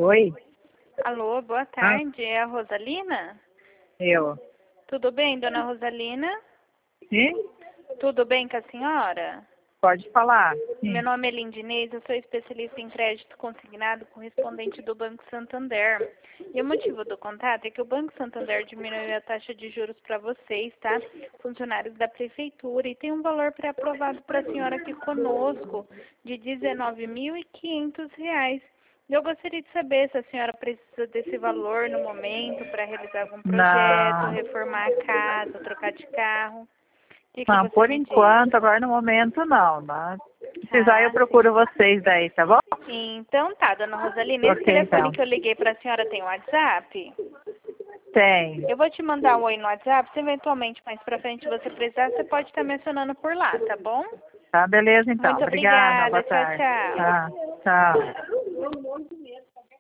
Oi? Alô, boa tarde. É a Rosalina? Eu. Tudo bem, dona Rosalina? Sim? Tudo bem com a senhora? Pode falar. Sim. Meu nome é Lindinês, eu sou especialista em crédito consignado correspondente do Banco Santander. E o motivo do contato é que o Banco Santander diminuiu a taxa de juros para vocês, tá? Funcionários da prefeitura, e tem um valor pré-aprovado para a senhora aqui conosco de R$ 19.500. Eu gostaria de saber se a senhora precisa desse valor no momento para realizar algum projeto, Não. reformar a casa, trocar de carro. O que Não, você por me enquanto, diz? agora no momento não. Mas se precisar eu Ah, procuro sim. vocês daí, tá bom? Então tá, dona Rosalina, esse Ok, telefone então. que eu liguei para a senhora tem WhatsApp? Tem. Eu vou te mandar um oi no WhatsApp, se eventualmente mais pra frente você precisar, você pode estar me acionando por lá, tá bom? Tá, beleza então. Muito Obrigada. obrigada, Boa tchau, tarde. tchau. Tá, tchau.